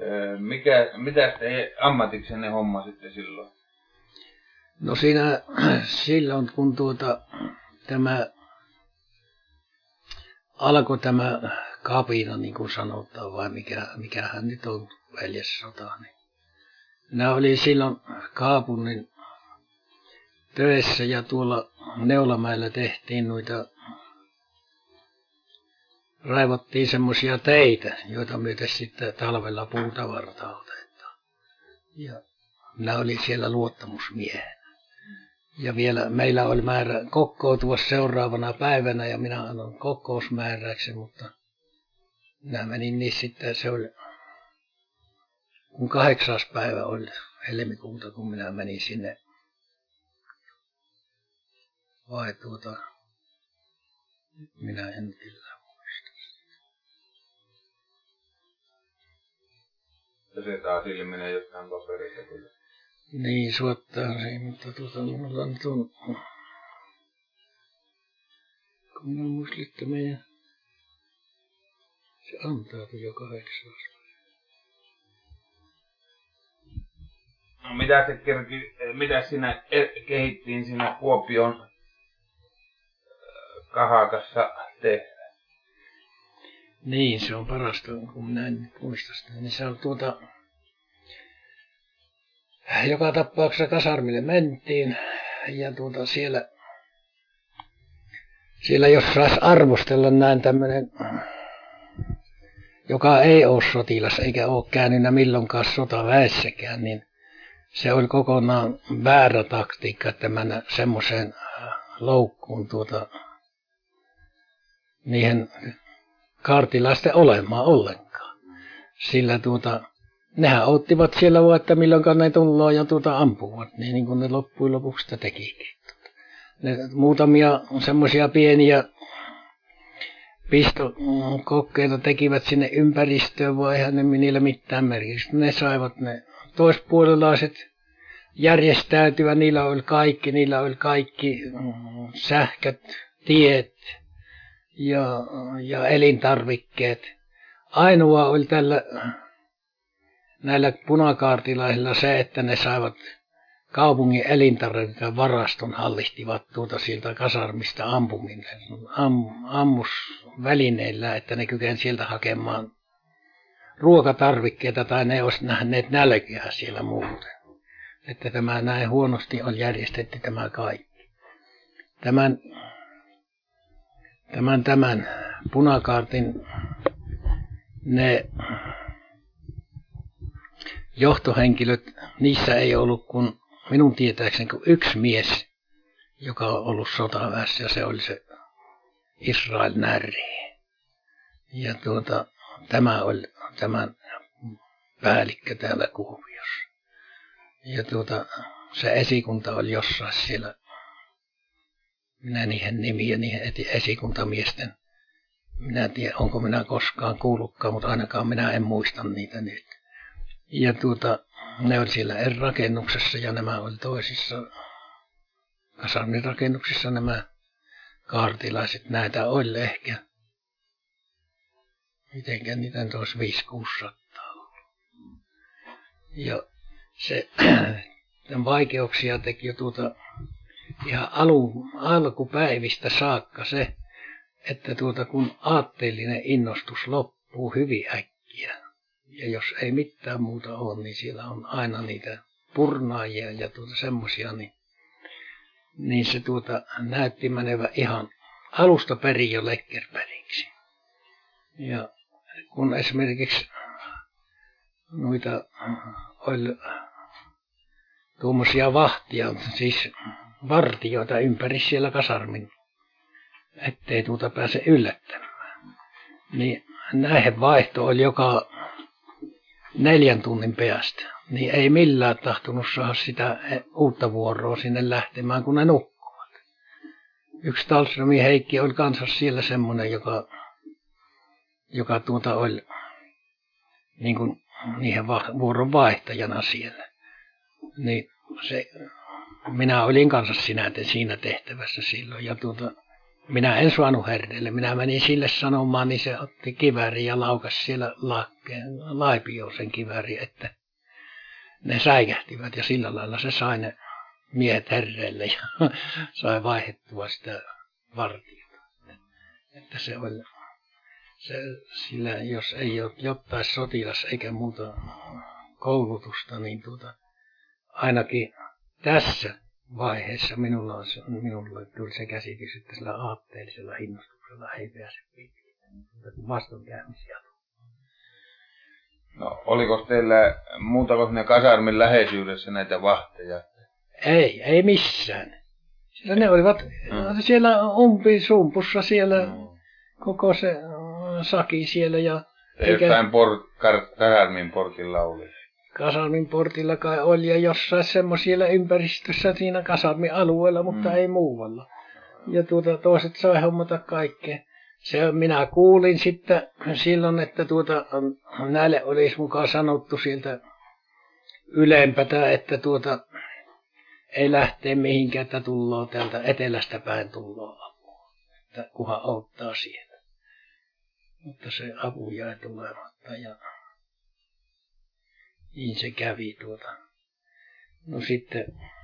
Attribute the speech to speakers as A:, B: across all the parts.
A: Mitä te ammatiksenne hommasitte silloin?
B: No silloin kun tämä alkoi tämä kapina, niin kuin sanotaan, vai mikähän nyt on veljessota, niin minä olin silloin kaupungin töissä ja tuolla Neulamäellä tehtiin raivottiin semmoisia teitä, joita myöten sitten talvella puutavaraa otetaan. Ja minä olin siellä luottamusmiehenä. Ja vielä meillä oli määrä kokoontua seuraavana päivänä ja minä annan kokousmääräyksen, mutta minä menin niin sitten, se oli kun 8. päivä oli helmikuuta, kun minä menin sinne vai minä en kyllä muista.
A: Se taas ilmenee jostain paperista kyllä.
B: Niin, suottaa se, mutta minulla nyt on, kun minä muistin, että meidän, se antautui jo 8.
A: No mitä siinä kehittiin siinä Kuopion kahakassa tehdä?
B: Niin, se on parasta, kun minä en muista sitä. Niin se on joka tapauksessa kasarmille mentiin ja siellä jos saisi arvostella näin tämmöinen, joka ei ole sotilas eikä ole käynyt milloinkaan sotaväessäkään, niin se oli kokonaan väärä taktiikka, että mennä semmoiseen loukkuun niihin kaartilaisten olemaan ollenkaan. Sillä nehän ottivat siellä vaan, että milloinkaan ne tullaan ja ampuvat, niin kuin ne loppujen lopuksi sitä tekikin. Ne muutamia semmoisia pieniä pistokokkeita tekivät sinne ympäristöön, vaan eihän ne niillä mitään merkitystä. Ne saivat ne toispuolelaiset järjestäytyä, niillä oli kaikki sähköt, tiet ja elintarvikkeet. Ainoa oli näillä punakaartilaisilla se, että ne saivat kaupungin elintarvikevaraston hallistivat sieltä kasarmista ammusvälineillä, että ne kykenivät sieltä hakemaan ruokatarvikkeita tai ne olisi nähneet nälkää siellä muuten. Että tämä näin huonosti on järjestetty tämä kaikki. Tämän punakaartin ne johtohenkilöt, niissä ei ollut kuin minun tietääkseni kuin yksi mies, joka on ollut sotaväessä ja se oli se Israel Närri. Ja tämä oli tämän päällikkö täällä Kuopiossa. Ja se esikunta oli jossain siellä, minä niihin nimiä, niihin esikuntamiesten, minä en tiedä onko minä koskaan kuullutkaan, mutta ainakaan minä en muista niitä nyt. Ja ne oli siellä eri rakennuksessa ja nämä oli toisissa kasarmirakennuksissa nämä kaartilaiset. Näitä oli ehkä, mitenkä niitä nyt olisi 500-600 ollut. Ja se vaikeuksia teki jo ihan alkupäivistä saakka se, että kun aatteellinen innostus loppuu hyvin äkkiä. Ja jos ei mitään muuta ole, niin siellä on aina niitä purnaajia ja semmoisia, niin se näytti menevä ihan alusta perin jo lekkerperiksi. Ja kun esimerkiksi noita oli tuommoisia vahtia, siis vartijoita ympäri siellä kasarmin, ettei pääse yllättämään, niin näihin vaihto oli joka 4 tunnin päästä, niin ei millään tahtonut saada sitä uutta vuoroa sinne lähtemään, kun ne nukkuvat. Yksi Talströmin Heikki oli kanssa siellä semmoinen, joka oli niin kuin niihin vuoron vaihtajana siellä. Niin minä olin kanssa siinä tehtävässä silloin ja Minä en saanut herneille. Minä menin sille sanomaan, niin se otti kiväärin ja laukasi siellä laipioon sen kiväärin, että ne säikähtivät ja sillä lailla se sai ne miehet herreille ja sai vaihdettua sitä vartiota. Että se oli, sillä jos ei ole jotain sotilas eikä muuta koulutusta, niin ainakin tässä vaiheessa minulle tuli se käsitys, että sillä aatteellisella innostuksella ei pääse pitkälle, vastoinkäymisiä.
A: No, oliko teillä muuta kuin ne kasarmin läheisyydessä näitä vahteja?
B: Ei missään. Sillä ne olivat siellä umpisumpussa siellä koko se saki siellä ja
A: jossain kasarmin portilla oli.
B: Kasarmin portilla kai oli ja jossain semmoisilla ympäristössä siinä kasarmin alueella, mutta ei muualla. Ja toiset sai hommata kaikkea. Minä kuulin sitten silloin, että näille olisi mukaan sanottu sieltä ylempää, että ei lähtee mihinkään, että tullaan täältä etelästä päin tullaan apua. Että kunhan auttaa sieltä. Mutta se apu jäi tulematta ja niin se kävi No sitten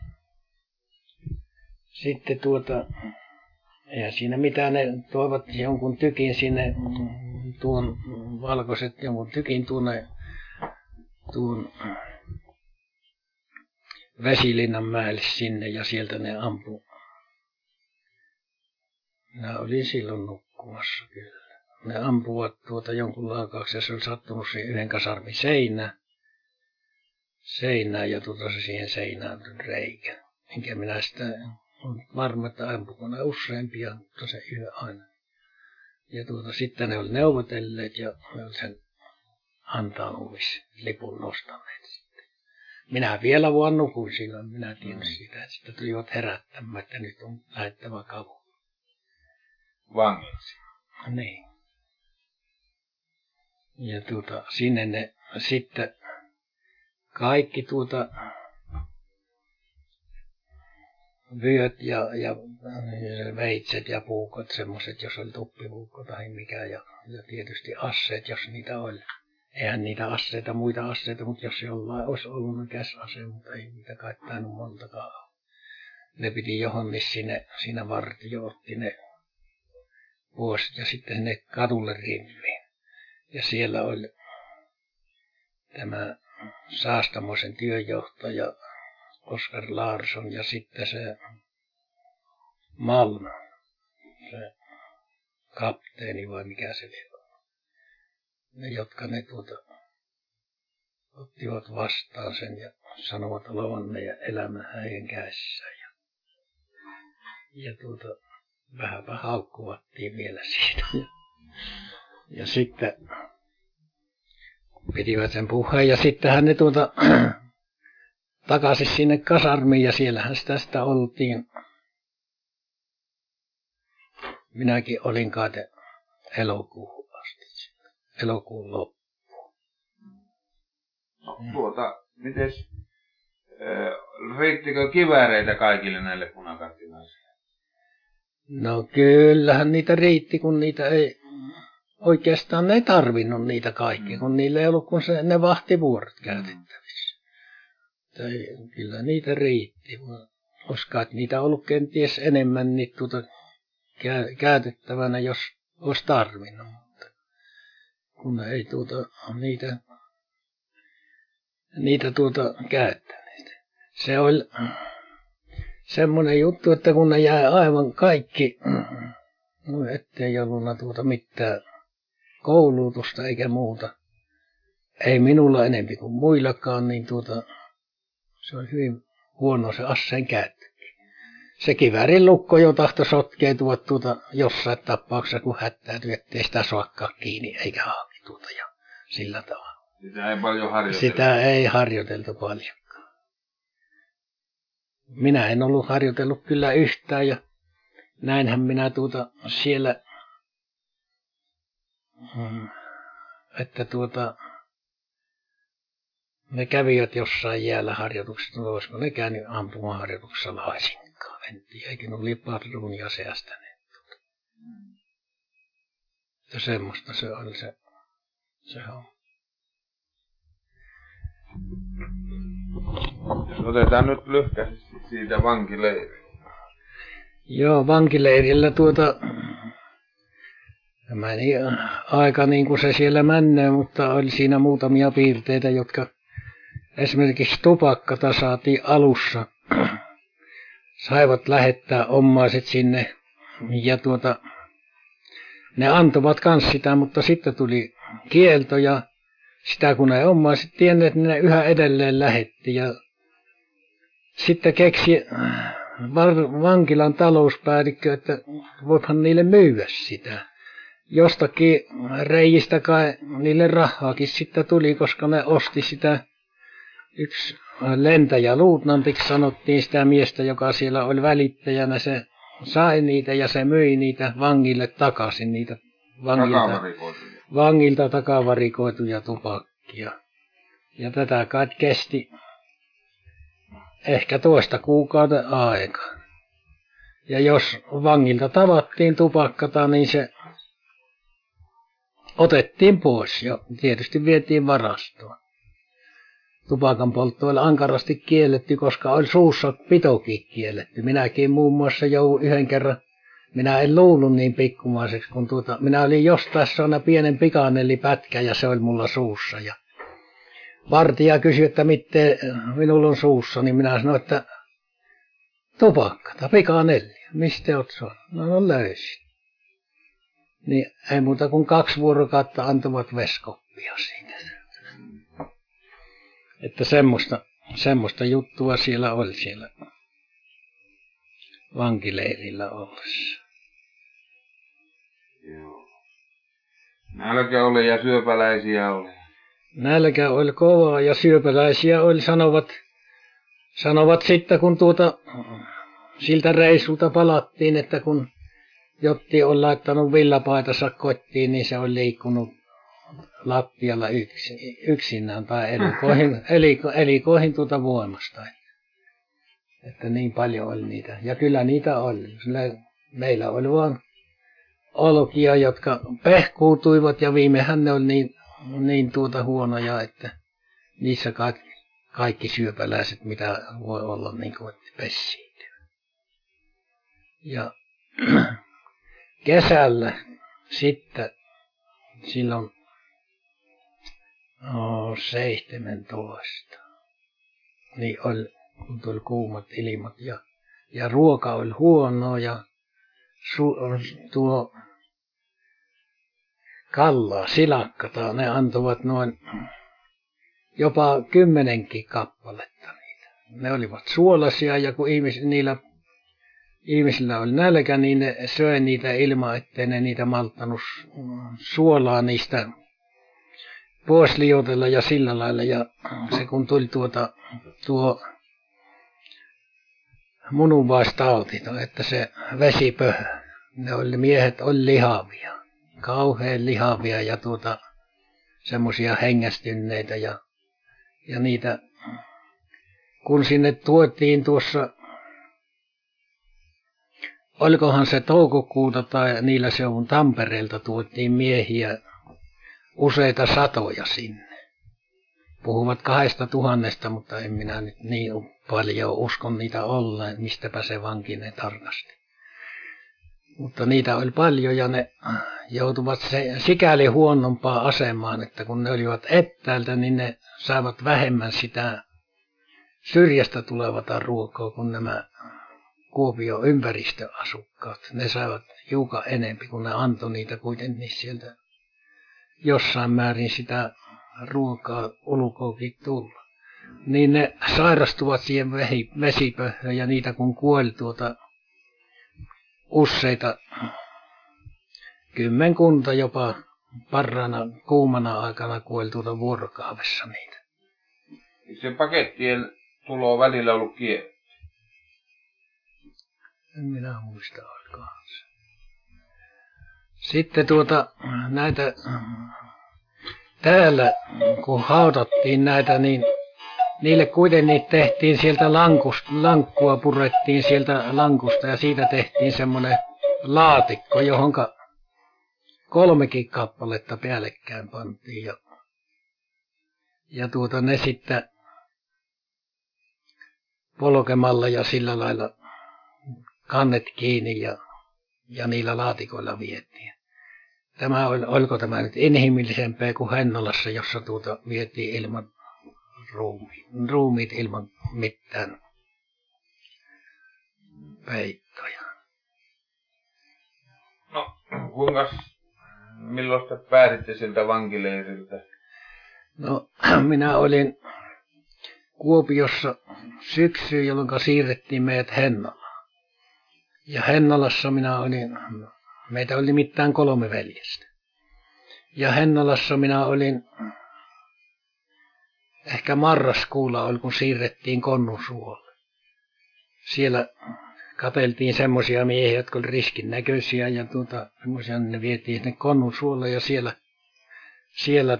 B: eihän siinä mitään, ne toivat jonkun tykin sinne, tuon valkoiset jonkun tykin tuon Vesilinnan mäelle sinne ja sieltä ne ampui. Minä olin silloin nukkumassa kyllä. Ne ampuvat jonkun laukauksen ja se oli sattunut siihen yhden kasarmin seinään ja se siihen seinään reikä. Enkä minä sitä varma, että ampuiko ne useampia, mutta se yhden aina. Ja sitten ne oli neuvotelleet ja ne oli sen antautumislipun nostaneet sitten. Minä vielä vaan nukuin silloin, minä tiedän siitä, että sitten tulivat herättämään, että nyt on lähettävä kavu.
A: Vangiksi.
B: Niin. Ja sinne ne sitten kaikki vyöt ja veitset ja puukot, semmoiset, jos oli tuppipuukko tai mikä, ja tietysti asseet, jos niitä oli. Eihän niitä asseita, muita asseita, mutta jos jollain olisi ollut käsase, mutta ei niitä kai tainnut montakaan. Ne piti johonkin siinä vartio otti ne pois ja sitten sinne kadulle rimmiin. Ja siellä oli tämä Saastamoisen työnjohtaja Oskar Larsson ja sitten se Malm, se kapteeni vai mikä se oli. Ne, jotka ne ottivat vastaan sen ja sanovat olevan meidän elämä hänen kädessään. Ja vähänpä haukkuvattiin vielä siitä. Ja sitten pitivät sen puheen ja sittenhän ne takaisin sinne kasarmiin ja siellähän sitä oltiin. Minäkin olin kai elokuuhun asti, elokuun loppuun.
A: Mites, riittikö kivääreitä kaikille näille punakattilaisille?
B: No kyllähän niitä riitti, kun niitä ei oikeastaan ne ei tarvinnut niitä kaikkia, kun niillä ei ollut kuin ne vahtivuorot käytettävissä. Kyllä niitä riitti, koska niitä ollut kenties enemmän niin käytettävänä, jos olisi tarvinnut. Mutta kun ei niitä käyttäneet. Se oli semmoinen juttu, että kun ne jäi aivan kaikki, no ettei ollut mitään koulutusta eikä muuta. Ei minulla enempi kuin muillakaan, niin se oli hyvin huono se asseen käyttökin. Se kiväärin lukko jo tahtoi sotkeutua jossain tapauksessa, kun hättäytyi, ettei sitä saakaan kiinni eikä hauki ja sillä tavalla.
A: Sitä ei paljon harjoiteltu.
B: Sitä ei harjoiteltu paljonkaan. Minä en ollut harjoitellut kyllä yhtään ja näinhän minä siellä, että ne kävivät jossain jäällä harjoituksessa, olisiko ne käynyt ampumaharjoituksessa laisinkaan, en tiedä, eikä ne oli padruunia säästäneet. Ja semmoista se oli se on.
A: Jos otetaan nyt lyhkäisesti siitä vankileiristä.
B: Joo, vankileirillä meni aika niin kuin se siellä menee, mutta oli siinä muutamia piirteitä, jotka esimerkiksi tupakkata saatiin alussa. Saivat lähettää omaiset sinne ja ne antoivat kans sitä, mutta sitten tuli kielto ja sitä kun ei omaiset tienneet, niin ne yhä edelleen lähetti ja sitten keksi vankilan talouspäällikkö, että voihan niille myydä sitä. Jostakin reijistä kai niille rahaakin sitten tuli, koska ne osti sitä. Yksi lentäjä luutnantiksi sanottiin sitä miestä, joka siellä oli välittäjänä. Se sai niitä ja se myi niitä vangille takaisin, niitä vangilta takavarikoituja tupakkia. Ja tätä kai kesti ehkä 2 kuukauden aika. Ja jos vangilta tavattiin tupakkata, niin se otettiin pois ja tietysti vietiin varastoon. Tupakan poltto oli ankarasti kielletty, koska oli suussa pitokin kielletty. Minäkin muun muassa jouduin yhden kerran, minä en luullut niin pikkumaiseksi, kun minä olin jostain saanut pienen pikanellipätkä ja se oli mulla suussa. Ja vartija kysyi, että miten minulla on suussa, niin minä sanoin, että tupakkata, pikanelli. Mistä olet saanut? No löysin. Niin ei muuta kuin 2 vuorokautta antavat veskoppia siitä. Että semmoista juttua siellä oli siellä vankileirillä ollessa.
A: Joo. Nälkä oli ja syöpäläisiä oli.
B: Nälkä oli kovaa ja syöpäläisiä oli, sanovat sitten kun siltä reissulta palattiin, että kun Jotti on laittanut villapaitansa kotiin, niin se on liikkunut lattialla yksinään tai elikoihin voimasta. Että niin paljon oli niitä. Ja kyllä niitä oli. Meillä oli vaan olkia, jotka pehkuutuivat ja viimehän ne oli niin huonoja, että niissä kaikki syöpäläiset, mitä voi olla, niin kuin pessiintyy. Ja kesällä sitten silloin 17. Niin oli, kun tuli kuumat ilmat ja ruoka oli huonoa ja tuo kallaa, silakkata, ne antoivat noin jopa 10 kappaletta niitä. Ne olivat suolaisia ja kun ihmisillä oli nälkä, niin ne söi niitä ilman, ettei ne niitä malttanut suolaa niistä pois liotella ja sillä lailla. Ja se kun tuli tuo munuaistauti, että se vesipöhö, miehet oli lihavia, kauhean lihavia ja semmoisia hengästyneitä ja niitä, kun sinne tuotiin tuossa, olikohan se toukokuuta tai niillä seudun Tampereelta tuotiin miehiä useita satoja sinne. Puhuvat 2000, mutta en minä nyt niin paljon uskon niitä olleen, mistäpä se vankinen tarkasti. Mutta niitä oli paljon ja ne joutuvat sikäli huonompaan asemaan, että kun ne olivat etäältä, niin ne saivat vähemmän sitä syrjästä tulevata ruokaa kuin nämä Kuopion ympäristöasukkaat. Ne saivat hiukan enempi, kun ne antoi niitä kuitenkin sieltä jossain määrin sitä ruokaa ulkoakin tulla. Niin ne sairastuvat siihen vesipöhöön ja niitä kun kuoli useita, 10 jopa parhaana kuumana aikana kuoli vuorokaudessa niitä.
A: Se pakettien tulo välillä ollut kiinni?
B: En minä muista alkaan. Sitten näitä täällä kun haudattiin näitä, niin niille kuitenkin tehtiin sieltä lankkua purettiin sieltä lankusta ja siitä tehtiin semmoinen laatikko, johonka 3 kappaletta päällekkäin pantiin ja ne sitten polkemalla ja sillä lailla kannet kiinni ja niillä laatikoilla vietiin. Oliko tämä nyt inhimillisempää kuin Hennolassa, jossa vietiin ilman ruumiit ilman mitään peittoja.
A: No, milloin te pääsitte siltä vankileiriltä?
B: No, minä olin Kuopiossa syksyyn, jolloin siirrettiin meidät Hennalaan. Ja Hennalassa meitä oli nimittäin 3 veljestä. Ja Hennalassa minä olin, ehkä marraskuulla kun siirrettiin Konnunsuolle. Siellä katseltiin semmoisia miehiä, jotka oli riskin näköisiä ja semmoisia, ne vietiin sinne Konnunsuolle ja siellä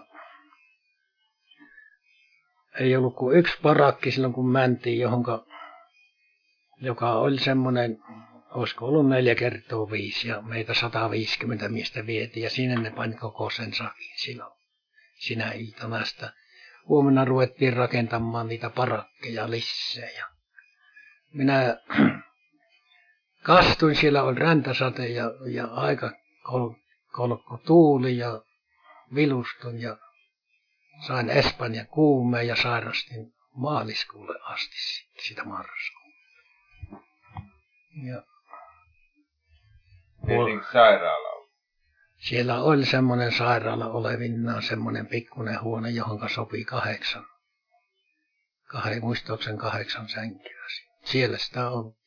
B: ei ollut kuin 1 parakki silloin kun mentiin joka oli semmoinen, olisiko ollut 4x5 ja meitä 150 miestä vietiin ja sinne ne pani koko sen sakin silloin sinä iltana. Sitä huomenna ruvettiin rakentamaan niitä parakkeja lisää ja minä kastuin, siellä oli räntäsate ja aika kolkko tuuli ja vilustun ja sain Espanjan kuumeen ja sairastin maaliskuulle asti sitä marraskuuta. Ja
A: Vietiin sairaalaan?
B: Siellä oli semmoinen sairaala olevinaan, semmoinen pikkuinen huone, johon sopi 8 sänkyä. Siellä sitä oltiin.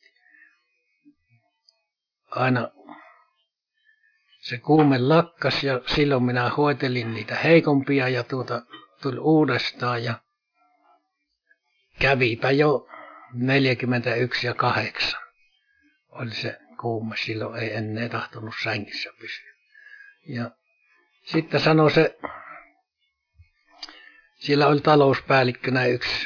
B: Aina se kuume lakkas ja silloin minä hoitelin niitä heikompia ja tuli uudestaan ja kävipä jo 41,8. Oli se kuume, silloin ei enää tahtonut sängyssä pysyä. Ja sitten sanoi siellä oli talouspäällikkönä 1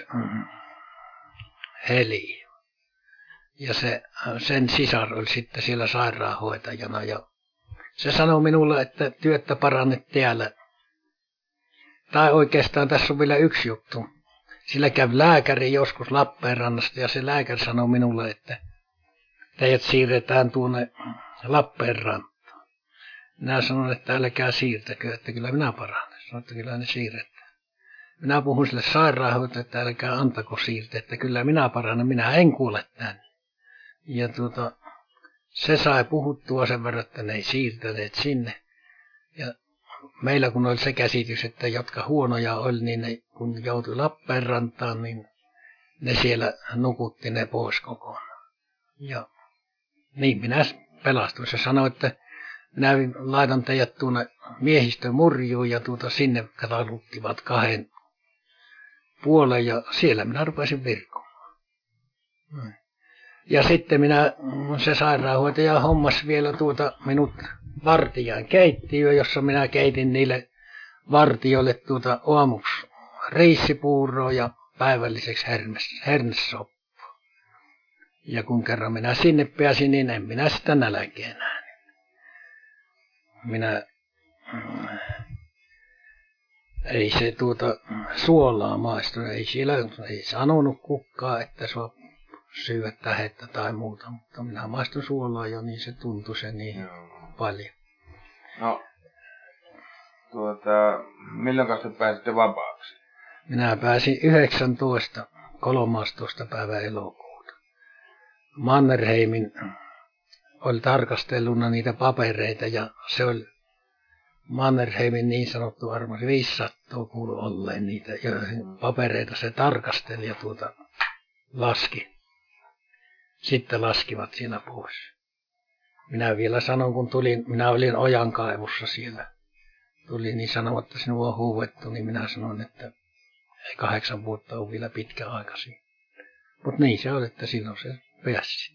B: Heli. Ja sen sisar oli sitten siellä sairaanhoitajana ja se sanoi minulle, että työtä parannet täällä. Tai oikeastaan tässä on vielä 1 juttu. Sillä kävi lääkäri joskus Lappeenrannasta ja se lääkäri sanoi minulle, että teidät siirretään tuonne Lappeenrantaan. Minä sanoin, että älkää siirtäkö, että kyllä minä paranen. Sanoin, että kyllä ne siirretään. Minä puhun sille sairaanhoitajalle, että älkää antako siirtää, että kyllä minä paranen, minä en kuole tänne. Ja se sai puhuttua sen verran, että ne ei siirtäneet sinne. Ja meillä kun oli se käsitys, että jotka huonoja oli, niin ne, kun joutui Lappeenrantaan, niin ne siellä nukutti ne pois kokonaan. Ja niin minä pelastuin. Se sanoi, että minä laitan teidät tuonne miehistön murjuun ja sinne kataluttivat 2 puoleen ja siellä minä rupesin virkomaan. Ja sitten se sairaanhoitaja hommasi vielä minut vartijan keittiöön, jossa minä keitin niille vartijoille aamuksi riisipuuroa ja päivälliseksi hernesoppaa. Ja kun kerran minä sinne pääsin, niin en minä sitä nälkää nähnyt. Ei se suolaa maistu, ei sanonut kukaan, että saa syödä tähettä tai muuta, mutta minä maistun suolaa jo, niin se tuntui se niin paljon.
A: No, milloin te pääsitte vapaaksi?
B: Minä pääsin 13. päivä elokuuta. Mannerheimin oli tarkastelluna niitä papereita ja se oli Mannerheimin niin sanottu armosi 500 kuului olleen niitä papereita se tarkasteli ja laski. Sitten laskivat siellä pois. Minä vielä sanon, kun minä olin ojankaivussa siellä. Tuli niin sanoa, että sinua on huuettu, niin minä sanoin, että ei 8 vuotta ole vielä pitkä aika siinä. Mutta niin se oli, että silloin se pääsi.